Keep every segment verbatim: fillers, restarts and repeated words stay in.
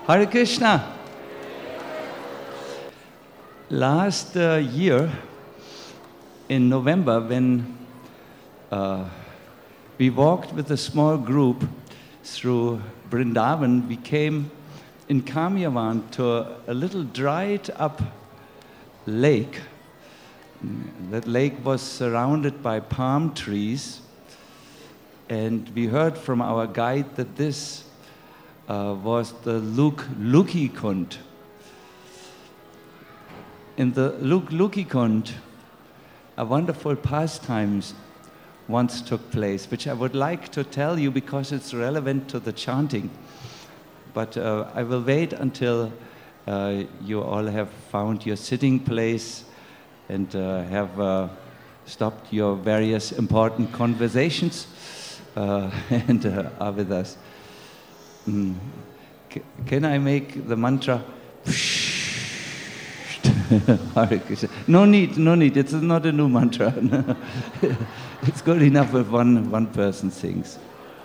Hare Krishna. Last uh, year, in November, when uh, we walked with a small group through Vrindavan, we came in Kamyavan to a, a little dried up lake. That lake was surrounded by palm trees, and we heard from our guide that this uh, was the Luk Luki Kund. In the Luk Luki Kund, a wonderful pastimes once took place, which I would like to tell you because it's relevant to the chanting. But uh, I will wait until uh, you all have found your sitting place and uh, have uh, stopped your various important conversations uh, and uh, are with us. Mm. C- can I make the mantra? No need, no need. It's not a new mantra. It's good enough if one, one person sings.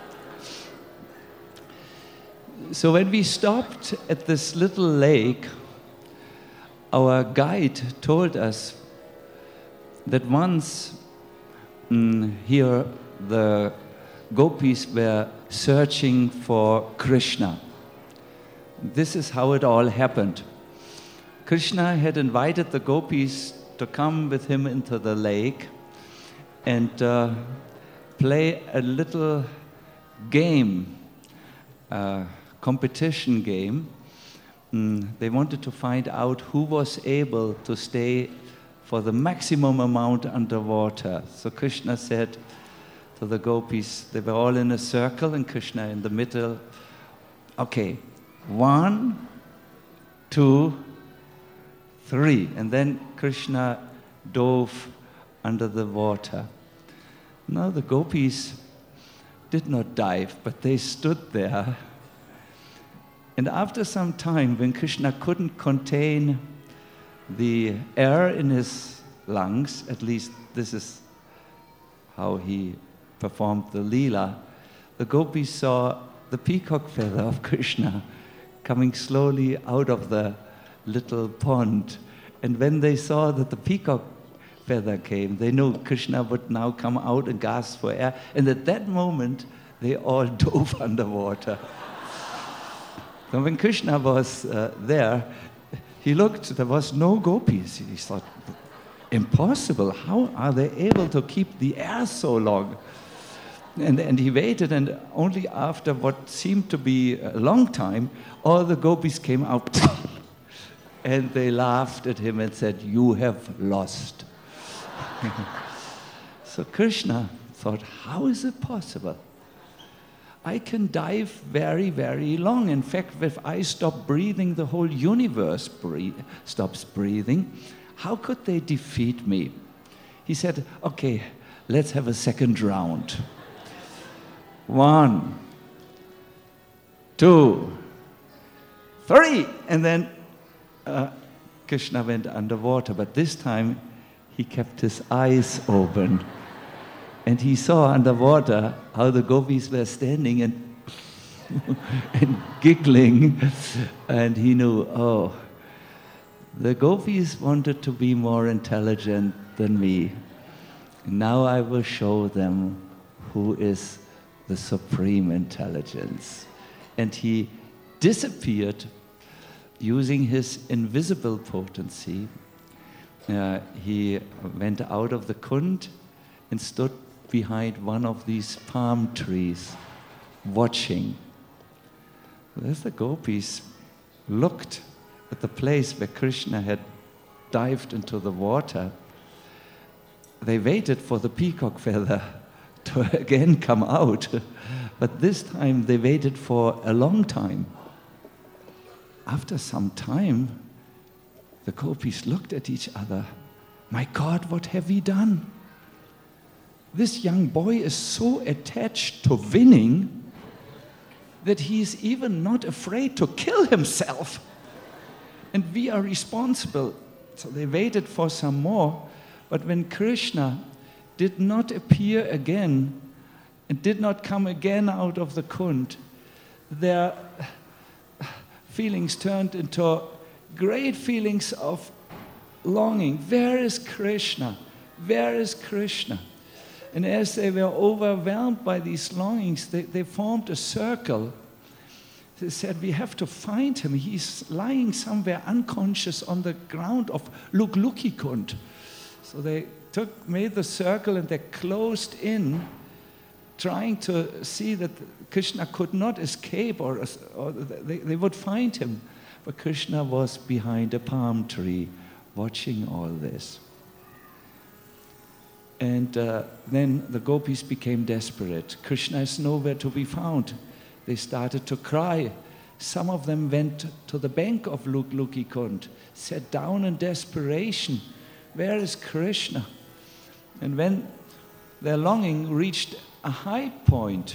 So when we stopped at this little lake, our guide told us that once mm, here the gopis were searching for Krishna. This is how it all happened. Krishna had invited the gopis to come with him into the lake and uh, play a little game, a competition game. Mm, they wanted to find out who was able to stay for the maximum amount underwater. So Krishna said to the gopis, they were all in a circle and Krishna in the middle. Okay, one, two, three. And then Krishna dove under the water. Now the gopis did not dive, but they stood there. And after some time, when Krishna couldn't contain the air in his lungs, at least this is how he performed the Leela, the gopis saw the peacock feather of Krishna coming slowly out of the little pond. And when they saw that the peacock feather came, they knew Krishna would now come out and gasp for air. And at that moment, they all dove underwater. So when Krishna was uh, there, he looked, there was no gopis. He thought, impossible, how are they able to keep the air so long? And, and he waited, and only after what seemed to be a long time, all the gopis came out. And they laughed at him and said, you have lost. So Krishna thought, how is it possible? I can dive very, very long. In fact, if I stop breathing, the whole universe breathe, stops breathing. How could they defeat me? He said, okay, let's have a second round. One, two, three. And then uh, Krishna went underwater, but this time he kept his eyes open. And he saw underwater how the gopis were standing and, and giggling. And he knew, oh, the gopis wanted to be more intelligent than me. Now I will show them who is the supreme intelligence. And he disappeared using his invisible potency. Uh, he went out of the kund and stood behind one of these palm trees, watching. As the gopis looked at the place where Krishna had dived into the water, they waited for the peacock feather to again come out. But this time they waited for a long time. After some time, the gopis looked at each other. My God, what have we done? This young boy is so attached to winning that he is even not afraid to kill himself. And we are responsible. So they waited for some more. But when Krishna did not appear again and did not come again out of the kund, their feelings turned into great feelings of longing. Where is Krishna? Where is Krishna? And as they were overwhelmed by these longings, they, they formed a circle. They said, we have to find him. He's lying somewhere unconscious on the ground of Luklukikund. So they took, made the circle and they closed in, trying to see that Krishna could not escape, or, or they, they would find him. But Krishna was behind a palm tree, watching all this. And uh, then the gopis became desperate. Krishna is nowhere to be found. They started to cry. Some of them went to the bank of Luklukikund, sat down in desperation. Where is Krishna? And when their longing reached a high point,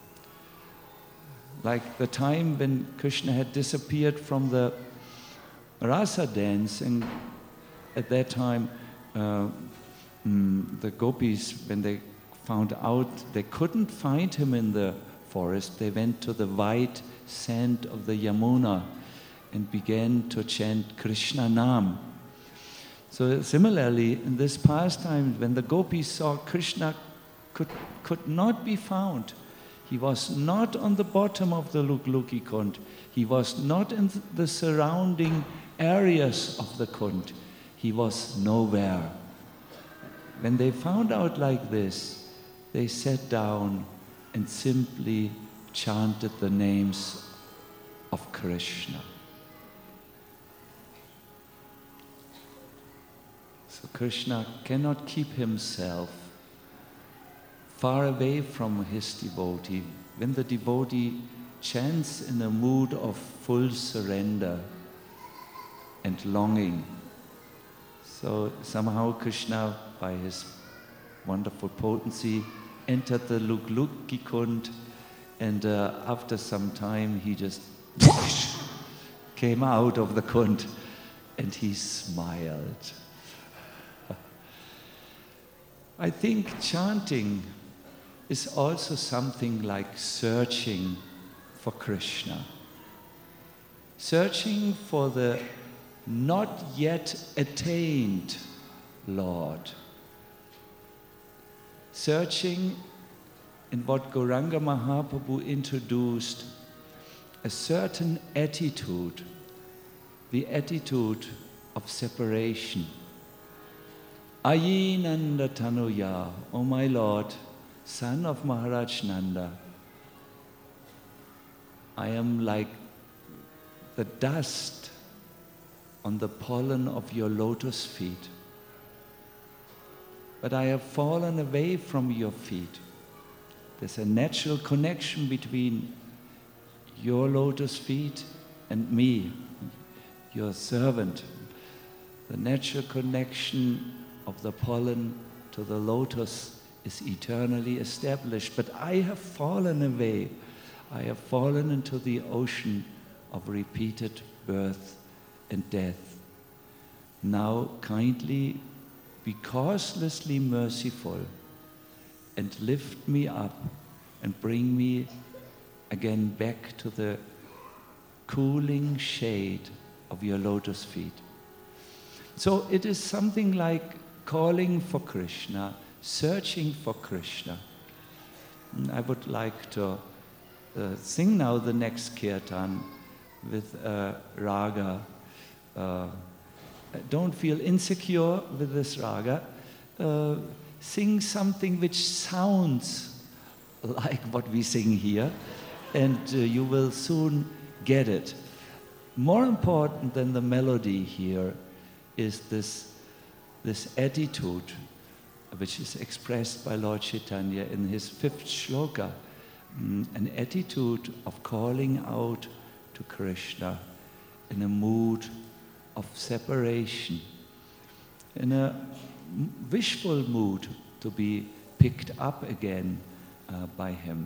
like the time when Krishna had disappeared from the rasa dance, and at that time uh, mm, the gopis, when they found out they couldn't find him in the forest, they went to the white sand of the Yamuna and began to chant Krishna Nam. So similarly, in this pastime, when the gopis saw Krishna could, could not be found, he was not on the bottom of the Luklukikund, he was not in the surrounding areas of the Kund, he was nowhere. When they found out like this, they sat down and simply chanted the names of Krishna. So Krishna cannot keep himself far away from his devotee. When the devotee chants in a mood of full surrender and longing, so somehow Krishna, by his wonderful potency, entered the Luklukikund, and uh, after some time he just whoosh, came out of the Kund and he smiled. I think chanting is also something like searching for Krishna, searching for the not yet attained Lord, searching in what Gauranga Mahaprabhu introduced, a certain attitude, the attitude of separation. Ayi Nanda Tanuya, O my Lord, son of Maharaj Nanda, I am like the dust on the pollen of your lotus feet, but I have fallen away from your feet. There's a natural connection between your lotus feet and me, your servant. The natural connection of the pollen to the lotus is eternally established, but I have fallen away. I have fallen into the ocean of repeated birth and death. Now kindly be causelessly merciful and lift me up and bring me again back to the cooling shade of your lotus feet. So it is something like calling for Krishna, searching for Krishna. And I would like to uh, sing now the next kirtan with uh, raga. Uh, don't feel insecure with this raga. Uh, sing something which sounds like what we sing here, and uh, you will soon get it. More important than the melody here is this, this attitude which is expressed by Lord Chaitanya in his fifth shloka, mm, an attitude of calling out to Krishna in a mood of separation, in a wishful mood to be picked up again uh, by him.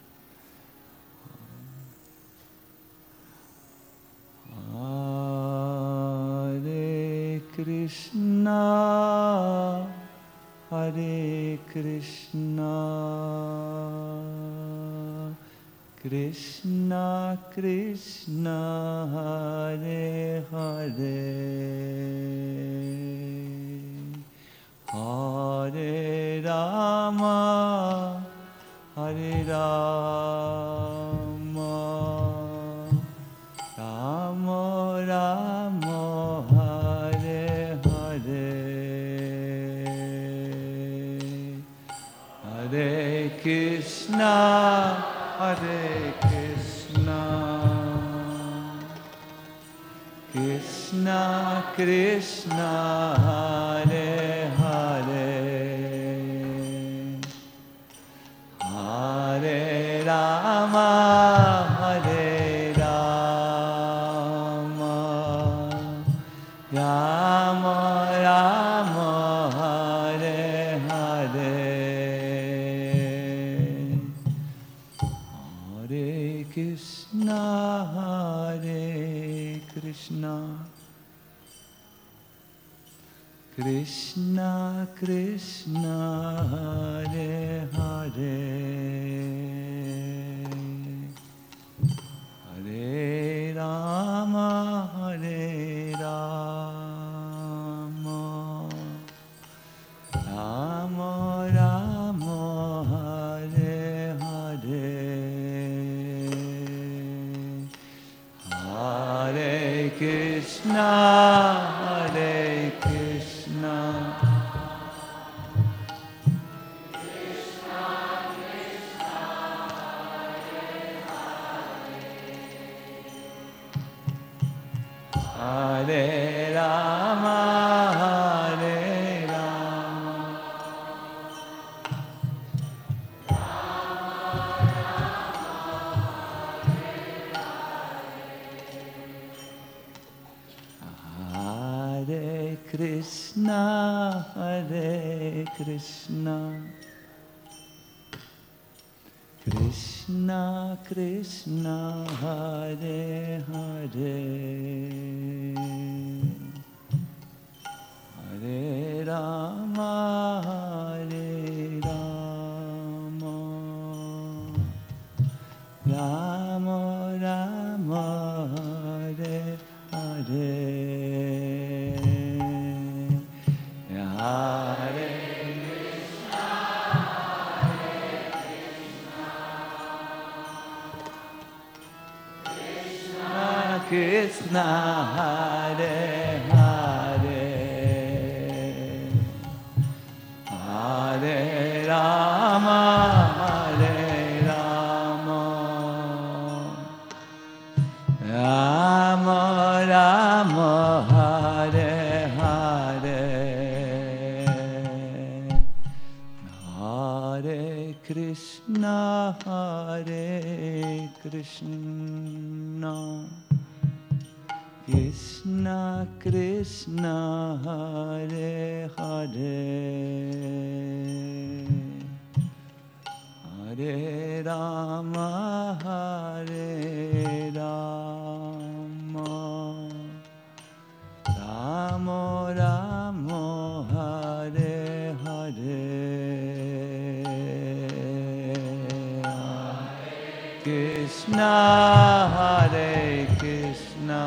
Hare Krishna, Hare Krishna, Krishna Krishna Hare Hare Hare Rama Hare Rama Rama Rama Hare Hare Hare Krishna Hare Krishna Krishna Krishna Hare Hare Hare Rama Hare Rama Rama Rama Hare Hare Hare Krishna Hare Krishna Krishna Krishna Hare Hare Hare Rama Hare Rama Rama Rama Hare Hare Hare Krishna Hare Krishna Hare Rama Hare Rama Hare Krishna Hare Krishna Krishna Krishna Hare Hare Hare Rama Hare Rama Rama Rama Hare Hare Hare Krishna Hare Hare Hare Rama Hare Rama Rama Rama Hare Hare Hare Krishna Hare Krishna Krishna Krishna Hare Hare Hare Rama Hare Rama Rama Rama Hare Hare Krishna Hare Krishna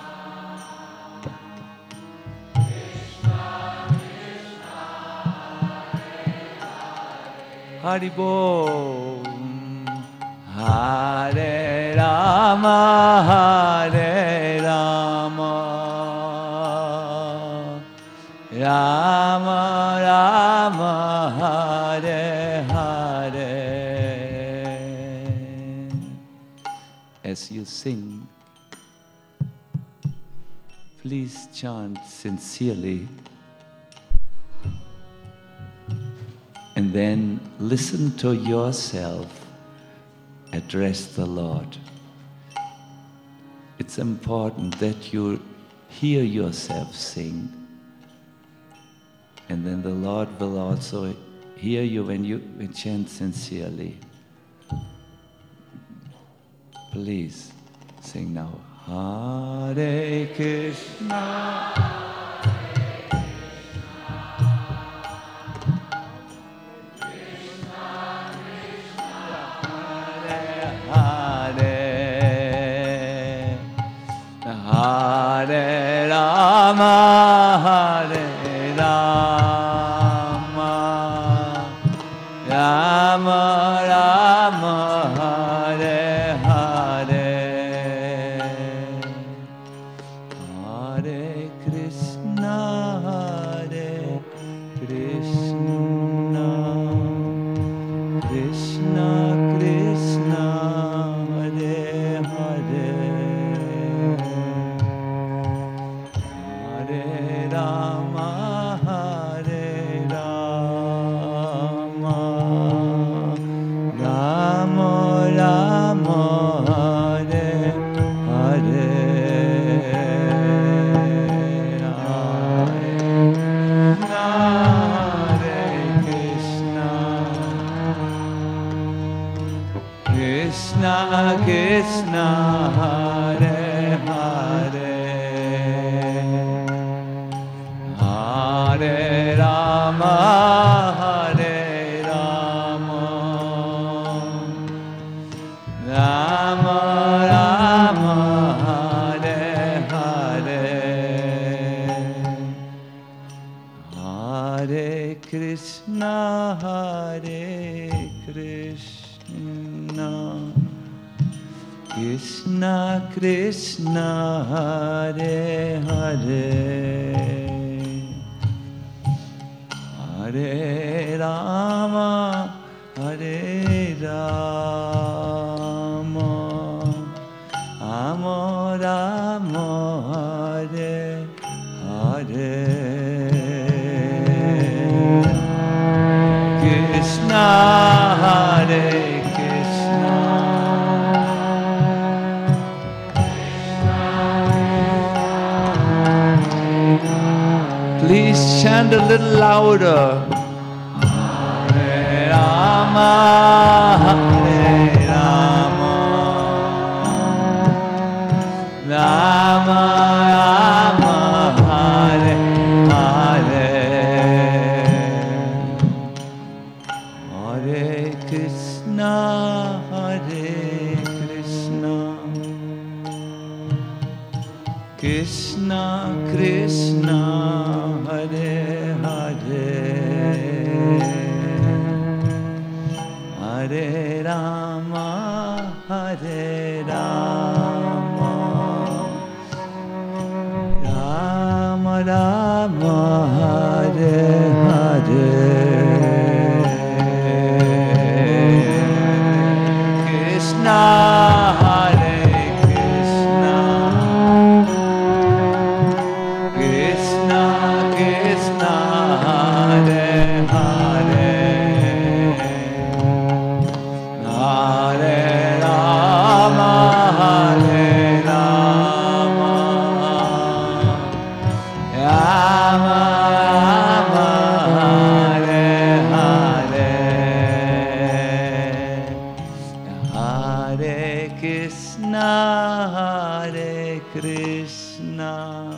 Hari Bol Hare Rama Hare Rama Rama Rama Hare Hare As you sing, please chant sincerely and then listen to yourself address the Lord. It's important that you hear yourself sing, and then the Lord will also hear you when you chant sincerely. Please sing now. Hare Krishna. Hare Hare Rama, Hare Rama, Rama Rama, Hare Hare, Hare Krishna, Hare Krishna, Krishna Krishna, Hare Hare, Hare Rama, Hare Rama, Rama Rama, Hare Hare, Hare Krishna, Krishna Krishna, Hare Hare, Hare Rama, Hare Rama, Rama Rama, Hare Hare, Hare Krishna, Hare Krishna, Krishna Krishna, Hare Hare, Hare Rama, Hare Rama, Rama Rama, Hare Hare, Krishna, Hare Krishna, please chant a little louder. Hare Rama, Hare Rama, Rama Rama, Hare Hare, Hare Krishna, Hare Krishna, Krishna Krishna, Hare Hare, Hare Rama, Hare Rama, Rama Rama, Hare Hare, Krishna, Hare Krishna, Krishna Krishna, Hare Hare, Hare Rama, Hare Rama, Rama Rama, Hare Hare, Hare Krishna, Hare Krishna,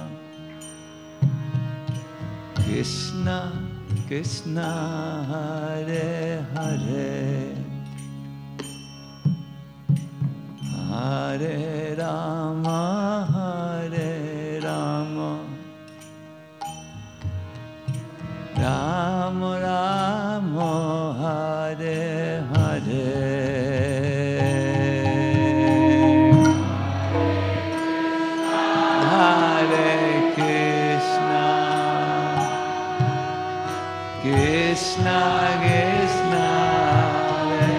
Krishna Krishna, Hare Hare, Hare Rama, Hare Rama, Rama Rama, Hare Hare, Hare Krishna, Krishna Krishna, Hare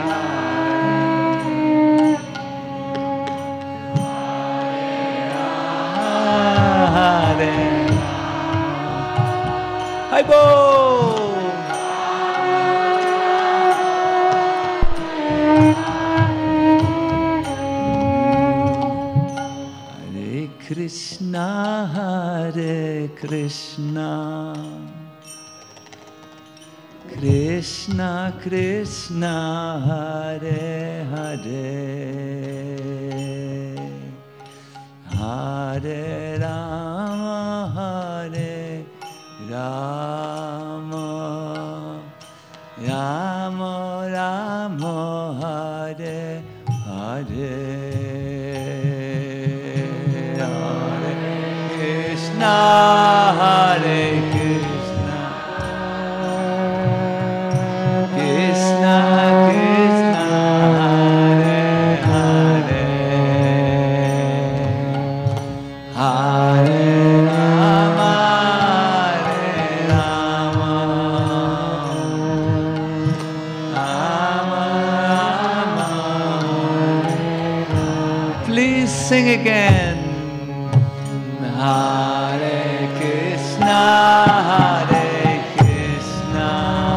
Hare, Hare Haibo. Hare Krishna, Hare Krishna, Krishna Krishna, Hare Hare, Hare Rama, Hare Rama, Rama Rama, Hare Hare, Krishna, Hare Krishna, Krishna Krishna, Hare Hare, Hare Rama, Hare Rama, Rama Rama. Please sing again. Hare Krishna, Hare Krishna,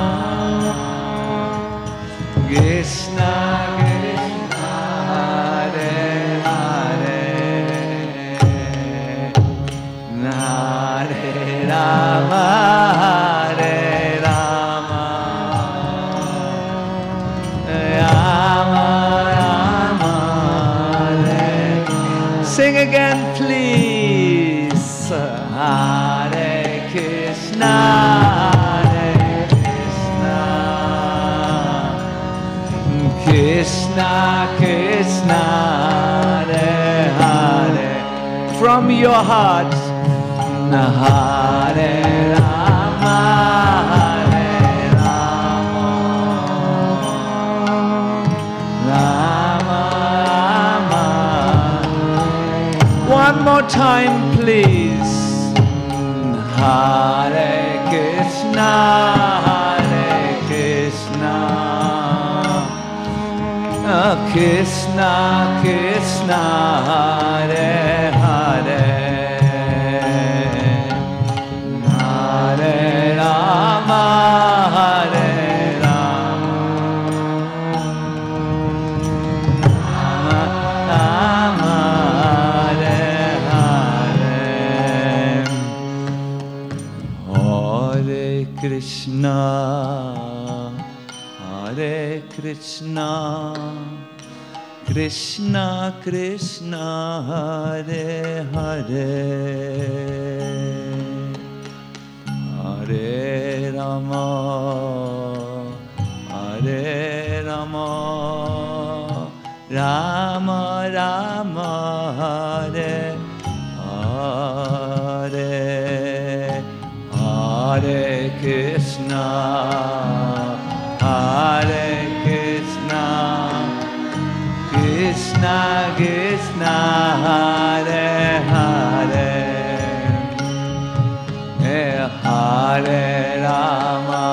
Krishna Krishna, Hare Hare, Hare Rama, Hare Rama, Rama Rama, Hare. Sing again, please. Hare Krishna, Hare Krishna, Krishna Krishna, Hare Hare. From your heart, Hare Rama, Hare Rama, Rama Rama. One more time, please. Hare Krishna, Hare Krishna, Krishna Krishna, Hare Hare, Hare Rama, Hare Rama, Rama Rama, Hare Hare. Hare Krishna, Hare Krishna, Krishna Krishna, Hare Hare, Hare Rama, Hare Rama, Rama Rama, Hare Hare, Hare Krishna, Hare Krishna, Krishna Krishna, Hare Hare, Hare Rama,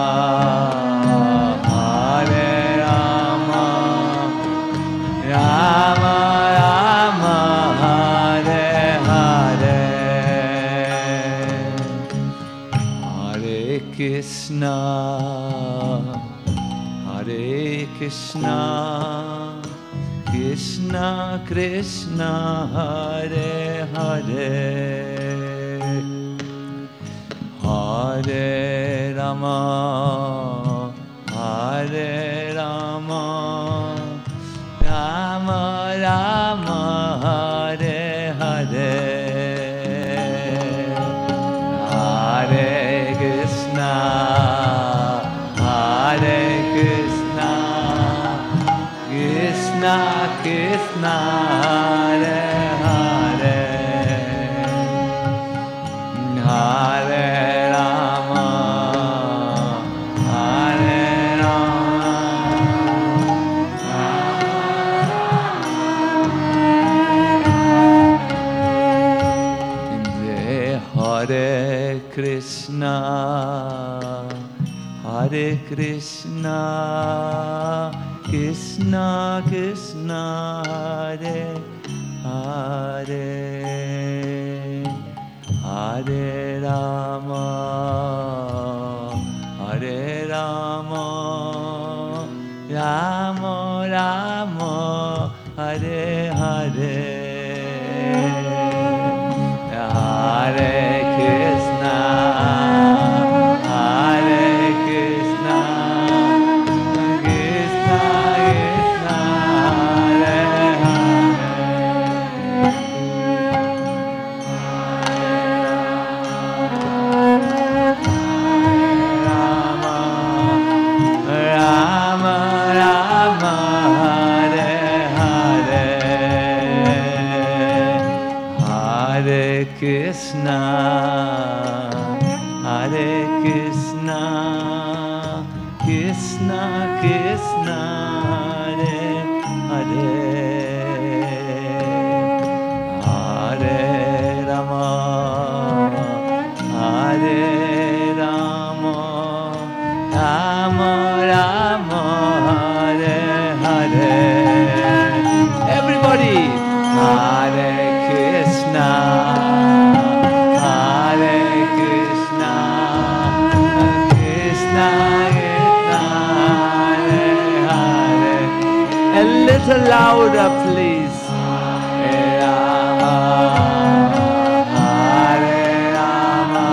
Hare Rama, Rama Rama, Hare Hare, Hare Krishna, Hare Krishna, Krishna Krishna, Hare Hare, Hare Rama, Hare Rama, Rama Rama, Hare Hare, Hare Krishna, Hare Krishna, Krishna Krishna, Hare Hare, Hare Rama, Hare Rama, Hare Krishna, Hare Krishna, Krishna Krishna, Hare Hare, Hare Rama, Hare Rama, Rama Rama, Hare Hare, Hare Krishna, Hare Krishna, Krishna Krishna, Hare Hare, Hare Krishna, Hare Krishna, Krishna Krishna, Hare Hare, Hare Rama, Hare Rama, Rama Rama, Hare Hare. Everybody, Hare Krishna, Hare Krishna, Krishna Krishna, Hare Hare. A little louder, please. Hare Rama, Hare Rama,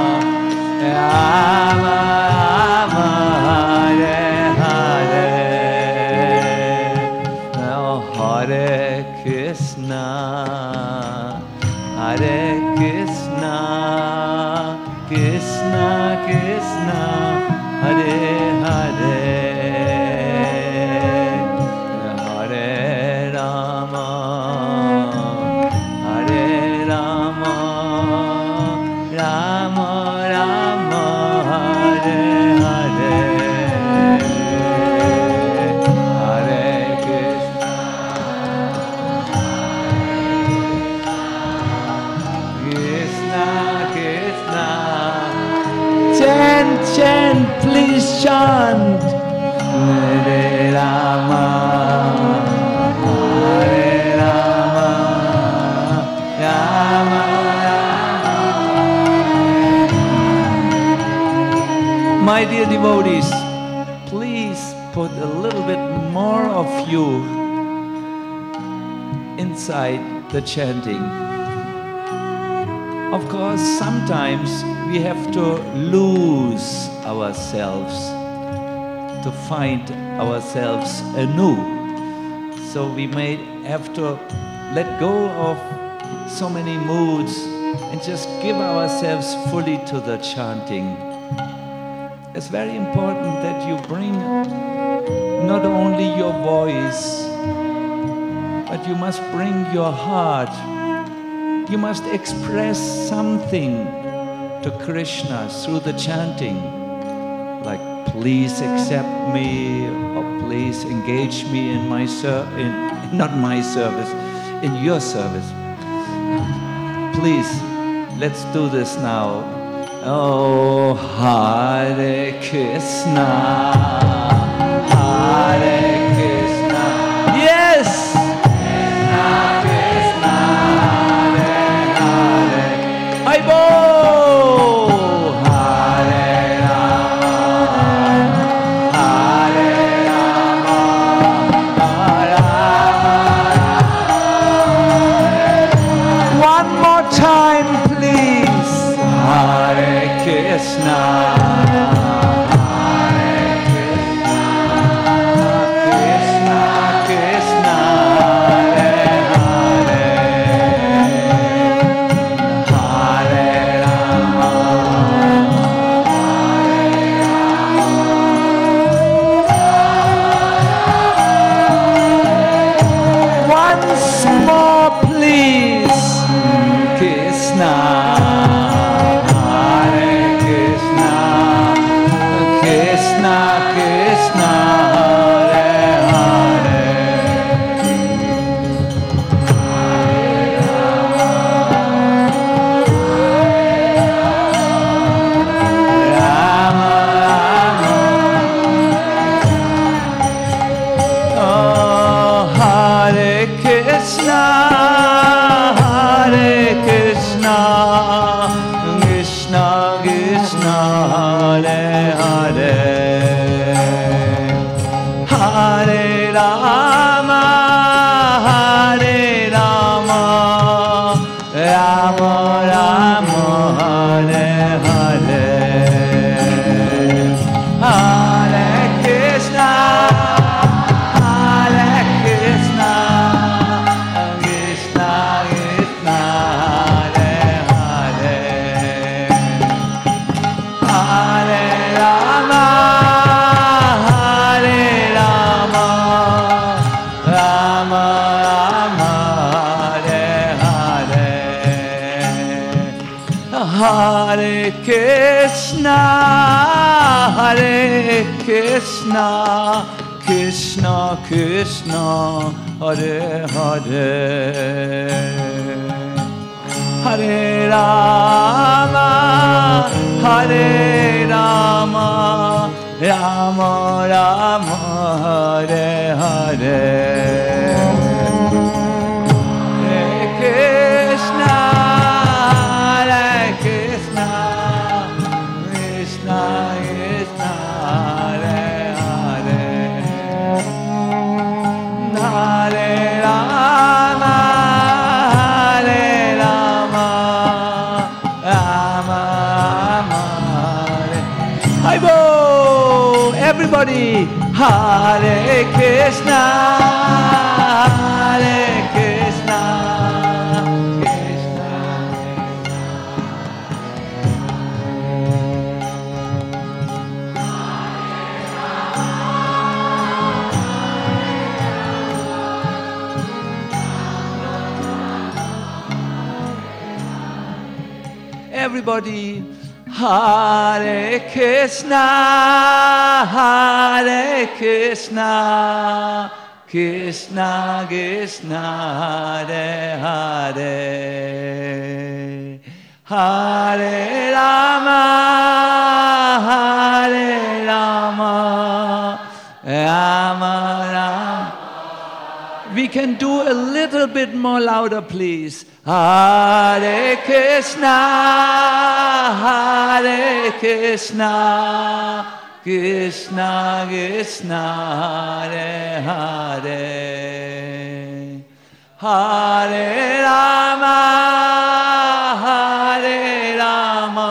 Rama Rama, Hare Hare. Now Hare Krishna, Hare Krishna, Krishna Krishna, Hare Hare, Hare Rama, Hare Rama, Rama Rama, Hare Hare, Hare Krishna, Krishna Krishna. Chant, chant, please chant. Hare Rama, Hare Rama, Rama Rama. My dear devotees, please put a little bit more of you inside the chanting. Of course, sometimes we have to lose ourselves to find ourselves anew. So we may have to let go of so many moods and just give ourselves fully to the chanting. It's very important that you bring not only your voice, but you must bring your heart. You must express something to Krishna through the chanting, like please accept me, or please engage me in my ser- in not my service, in your service. Please, let's do this now. Oh, Hare Krishna, Hare Krishna. Yes. Krishna, Hare Krishna, Krishna Krishna, Hare Hare, Hare Rama, Hare Rama. Once more, please, Krishna. Krishna, Krishna, Hare Hare, Rama Rama. Oh, Hare Krishna, Hare Krishna, Krishna Krishna, Hare Hare, Hare Rama, Hare Rama, Rama Rama, Hare Hare, Hare Krishna, Hare Krishna, Krishna Krishna, Hare Hare, Hare Rama, Hare Rama, Rama Rama, Hare Hare. Hare Krishna, Hare Krishna, Krishna Krishna, Hare Hare, Hare Rama, Hare Rama, Rama Rama, Hare Hare. Everybody, Hare Krishna, Hare Krishna, Krishna Krishna. Everybody, Hare Krishna, Hare Krishna, Krishna Krishna, Hare Hare, Hare Rama, Hare Rama, Rama Rama. We can do a little bit more louder, please. Hare Krishna, Hare Krishna, Krishna Krishna, Hare Hare, Hare Rama, Hare Rama,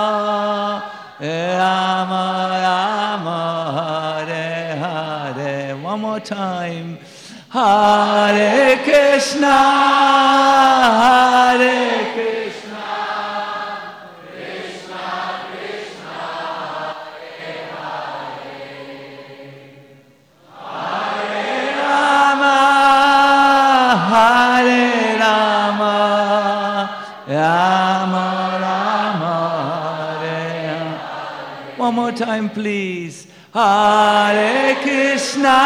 Rama Rama, Hare Hare. One more time. Hare Krishna, Hare Krishna, Krishna Krishna, Hare Hare, Hare Rama, Hare Rama, Rama Rama, Hare Hare. One more time, please. Hare Krishna,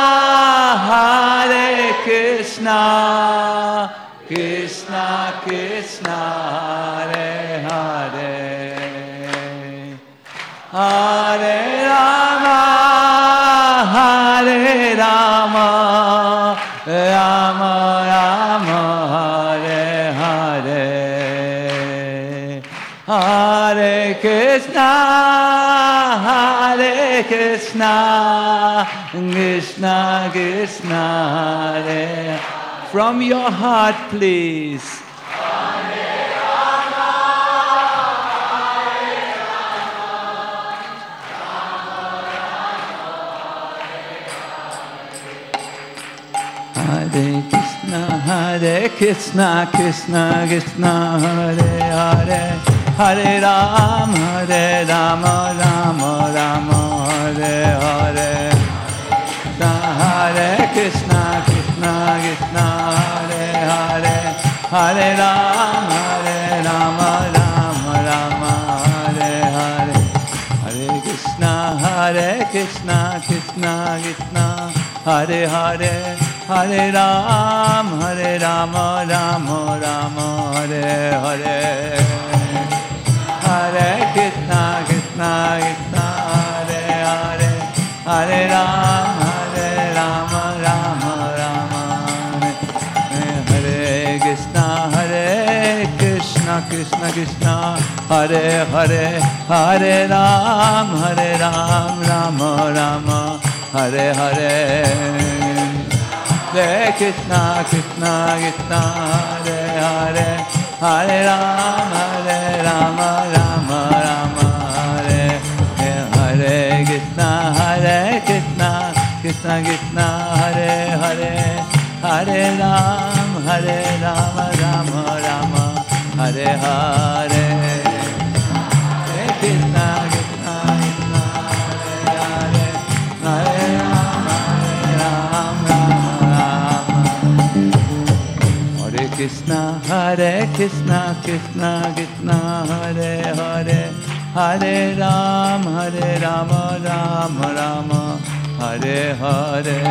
Hare Krishna, Krishna Krishna, Hare Hare, Hare Rama, Hare Rama, Rama Rama, Hare Hare, Hare Krishna, Hare Krishna, Krishna Krishna, Hare. From your heart, please. Hare Rama, Hare Rama, Hare Krishna, Hare Krishna, Krishna Krishna, Hare Hare, Hare Ram, Hare Rama, Rama Rama, Hare Hare, Hare Krishna, Krishna Krishna, Hare Hare, Hare Ram, Hare Rama, Rama Rama, Hare Hare, Hare Krishna, Hare Krishna, Krishna Krishna, Hare Hare, Hare Ram, Hare Rama, Rama Rama, Hare Hare, Hare Krishna, Krishna Krishna, Hare Hare, Hare Ram, Hare Rama, Rama Rama, Hare Krishna, Hare Krishna, Krishna Krishna, Hare Hare, Hare Ram, Hare Ram, Rama Rama, Hare Hare, Hare Krishna, Krishna Krishna, Hare Hare, Hare Ram, Hare Rama, Rama Rama, Hare Hare, Krishna, Hare Krishna, Krishna Krishna, Hare Hare, Hare Ram, Hare Rama, Rama Rama, Hare Hare, Hare Krishna, Krishna Krishna, Hare Hare, Hare Ram, Hare Ram, Rama Rama, Hare Krishna, Hare Krishna, Krishna Krishna, Hare Hare, Hare Ram, Hare Rama, Rama Rama, Hare Hare.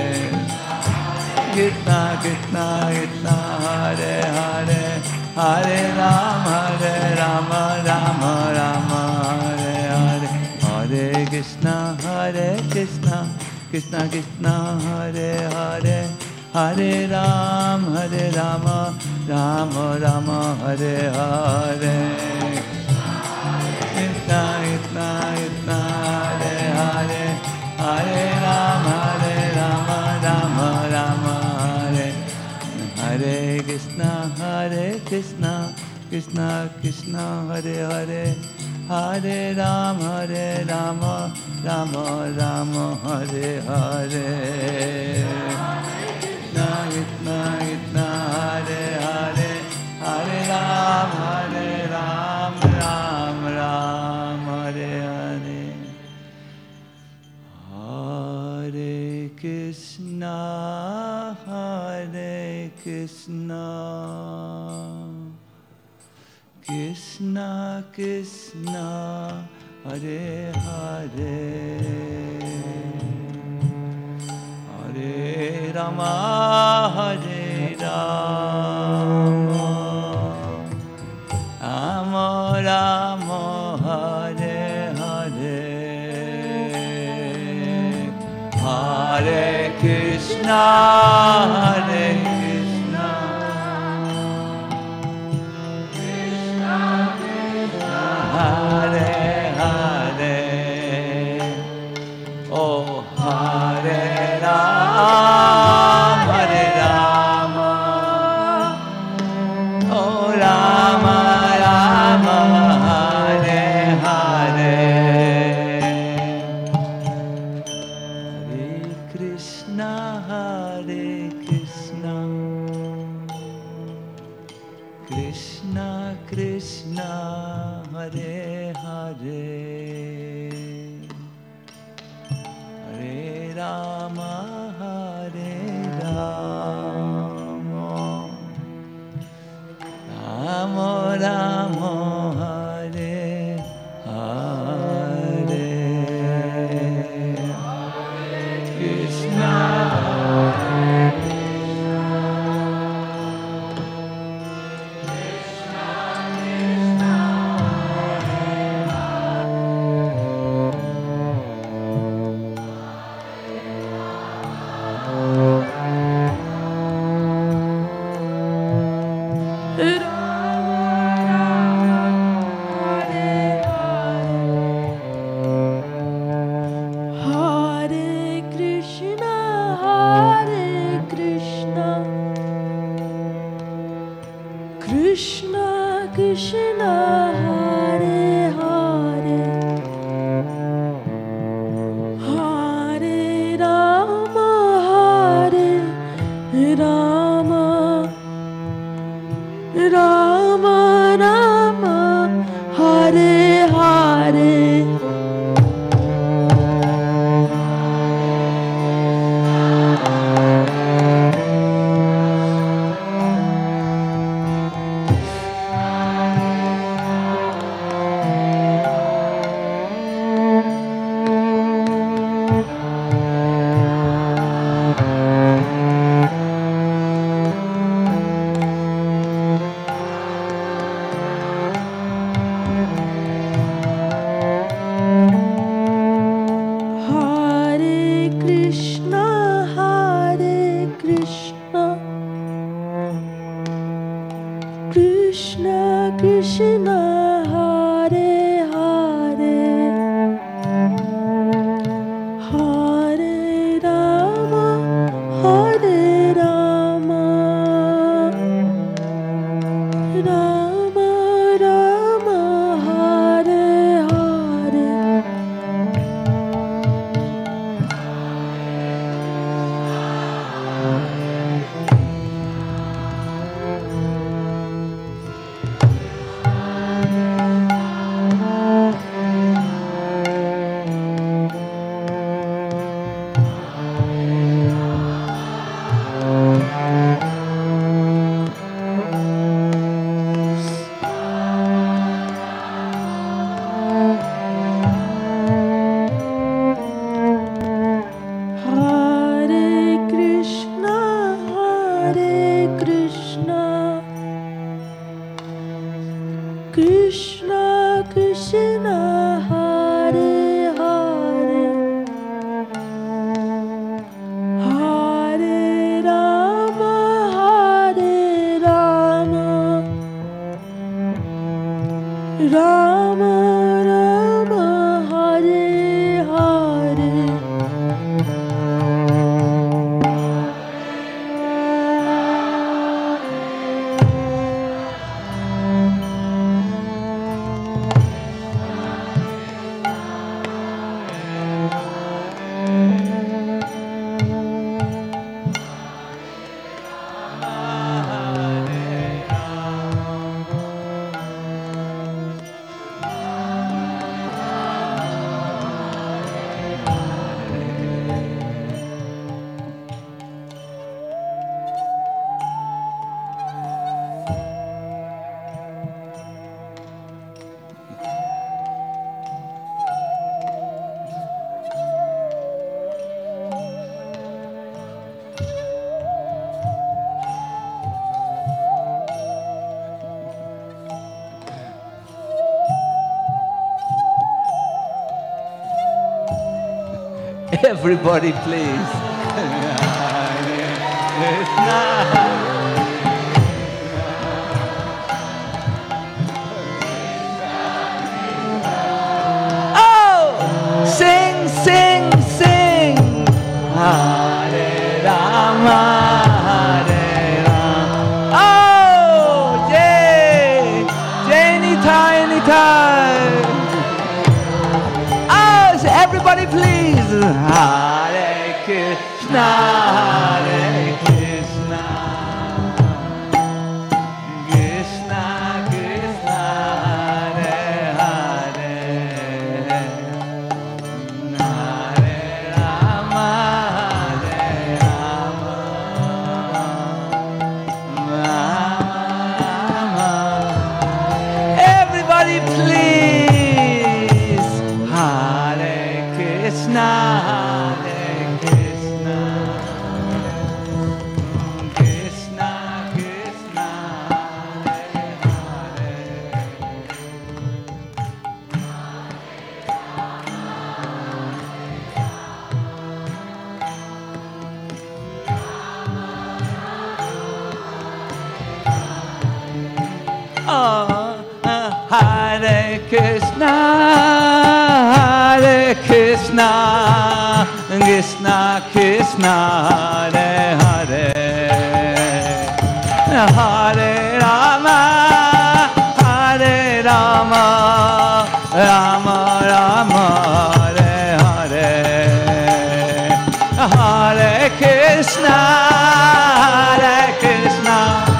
Krishna Krishna, Krishna Hare Hare, Hare Ram, Hare Rama, Rama Rama, Hare Hare. Hare Krishna, Hare Krishna, Krishna Krishna, Hare Hare, Hare Ram, Hare Rama, Rama Rama, Hare Hare. Krishna Krishna, Krishna Hare Hare, Hare Ram, Hare Rama, Rama Rama, Hare Hare. Krishna, Hare Krishna, Krishna Krishna, Hare Hare, Hare Ram, Hare Rama, Rama Rama, Hare Hare. Krishna Krishna, Krishna Hare Hare, Hare Ram, Hare Ram, Ram Ram, Hare Hare. Hare Krishna, Hare Krishna, Krishna Krishna, Hare Hare, Hare Rama, Hare Rama, Rama Rama, Hare Hare. Hare Krishna, Hare Krishna, Krishna Krishna, Hare Hare. Oh Hare Ram, Hare Rama, oh Rama Rama, Hare Hare. Hare Krishna, Hare Krishna, Krishna Krishna, Hare Hare, Hare Rama, Hare Rama, Rama Rama, Hare Hare. Krishna, Krishna Krishna, Hare Hare, Hare Rama, Hare Rama, Rama Rama, Hare Hare. Krishna Krishna Hare Hare Hare Rama Hare Rama Rama Rama Hare Hare Everybody, please. Oh, sing, sing, sing. Hare Rama, Hare Rama. Oh, Jay, Jay, anytime, anytime. Oh, so everybody, please. Hare Krishna, Hare Krishna, Krishna Krishna, Hare Hare, Hare Rama, Hare Rama, Rama. Everybody, please. Hare Krishna, Hare Krishna, Krishna Krishna, Hare Hare. Oh, Hare Krishna, Hare Krishna, Krishna Krishna, Hare Hare, Hare Rama, Hare Rama, Rama Rama, Hare Hare, Hare Krishna, Hare Krishna.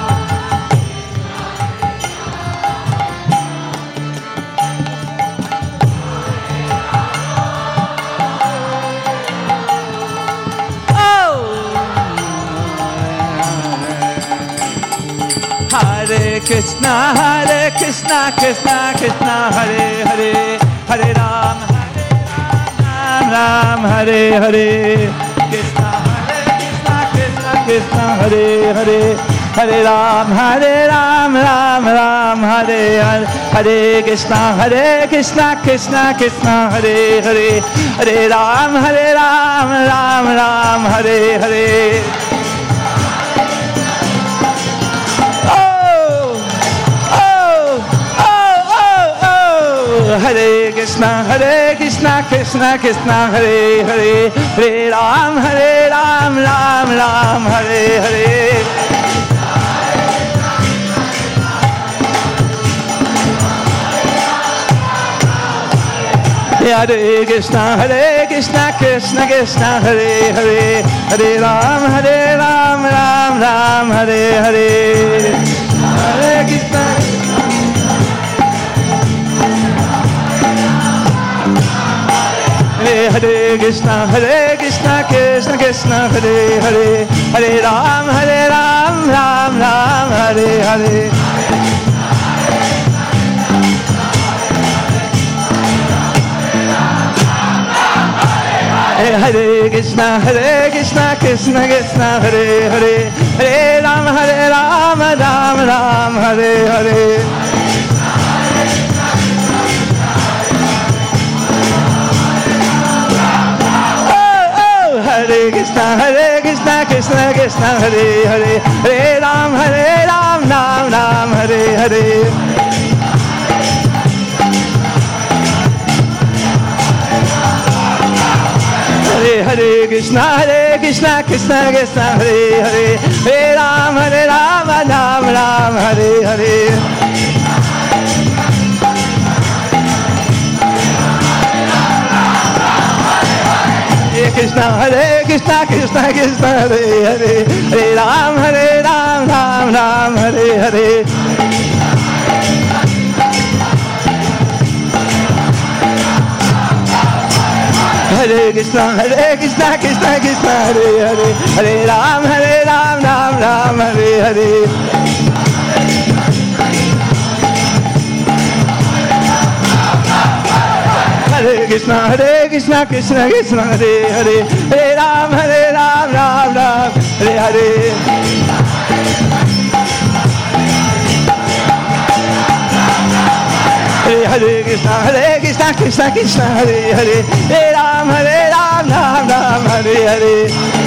Hare Krishna, Hare Krishna, Krishna Krishna, Hare Hare, Hare Ram, Hare Ram, Hare Hare, Krishna Hare Krishna, Krishna Krishna, Hare Hare, Hare Ram, Hare Ram, Ram Ram, Hare Hare, Hare Krishna, Hare Krishna, Krishna Krishna, Hare Hare, Hare Ram, Hare Ram, Ram Ram, Hare Hare. Hare Krishna, Hare Krishna, Krishna Krishna, Hare Hare, Hare Ram, Hare Ram, Ram Ram, Hare Hare. Hare Krishna, Hare Krishna, Krishna Krishna, Hare Hare, Hare Ram, Hare Ram, Ram Ram, Hare Hare. Hare Krishna. Hare Krishna, Hare Krishna, Krishna Krishna, Hare Hare, Hare Ram, Hare Ram, Ram Ram, Hare Hare. Hare Krishna, Hare Krishna, Krishna Krishna, Hare Hare, Hare Ram, Hare Ram, Ram Ram, Hare Hare. Krishna, Hare Hare, Hare Ram, Hare Ram, Ram Ram, Hare Hare. Hare Hare Krishna, Hare Krishna, Krishna Krishna, Hare Hare, Hare Ram, Hare Ram, Ram Ram, Hare Hare. Hare Krishna, Hare Krishna, Krishna Krishna, Hare Hare, Hare Ram, Hare Ram, Ram Ram, Hare Hare. Hare Krishna, Hare Krishna, Krishna Krishna, Hare Hare, Hare Ram, Hare Ram, Ram Ram, Hare Hare. Hare Krishna, Hare Krishna, Krishna Krishna, Hare Hare, Hare Ram, Hare Ram, Ram Ram, Hare Hare. Hare Hare Krishna, Hare Krishna, Krishna Krishna, Hare Hare, Hare Ram, Hare Ram, Ram Ram, Hare Hare.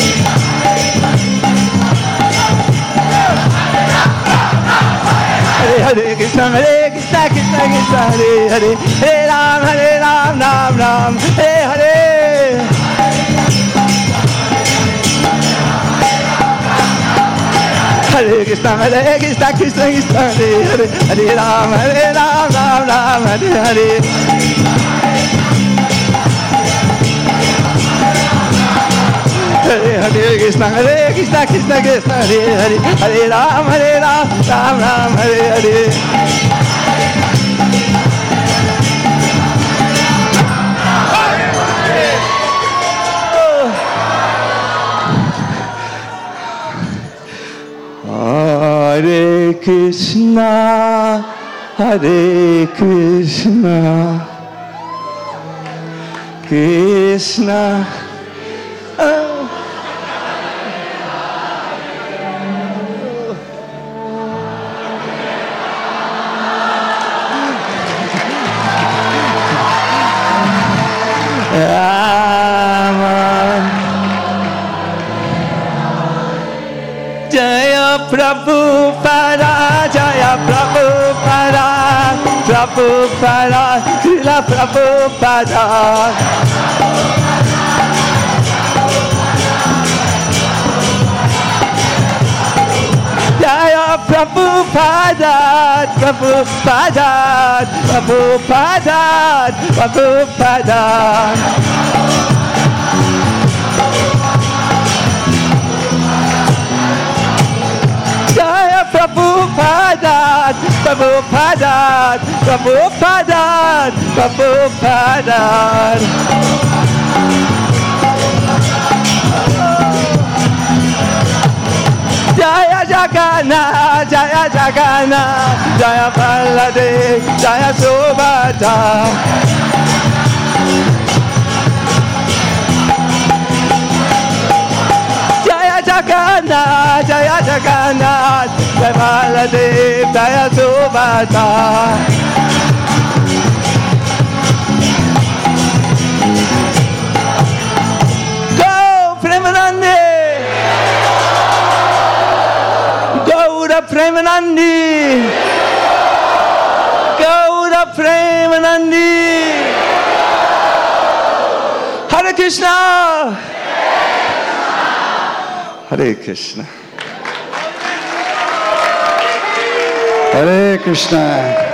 Hare Hare Krishna, Hare Krishna, Krishna Krishna, Hare Hare, Hare Ram, Hare Ram, Ram Ram, Hare Hare. Hare Krishna, Hare Krishna, Krishna Krishna, Hare Hare, Hare Ram, Hare Ram, Ram Ram, Hare Hare. Hare Hare Krishna, Hare Krishna, Krishna Krishna, Hare Hare, Hare Ram, Hare Ram, Ram Ram, Hare Hare. Hare Krishna, Hare Krishna, Krishna. Oh. Jaya Prabhupada, Jaya Prabhupada, Prabhupada, Srila Prabhupada. Jaya Prabhupada, Prabhupada, Prabhupada, Prabhupada. Jaya Prabhupada, Prabhupada, Prabhupada, Prabhupada. Jaya Jagannath, Jaya Jagannath, Jaya Baladev, Jaya Subhadra. Jaya Jagannath, Jaya Jagannath, Jaya Baladev, Jaya Subhadra. Go Premanande, Gaura Premanandi, Gaura Premanandi. Hare Krishna, Hare Krishna, Hare Krishna.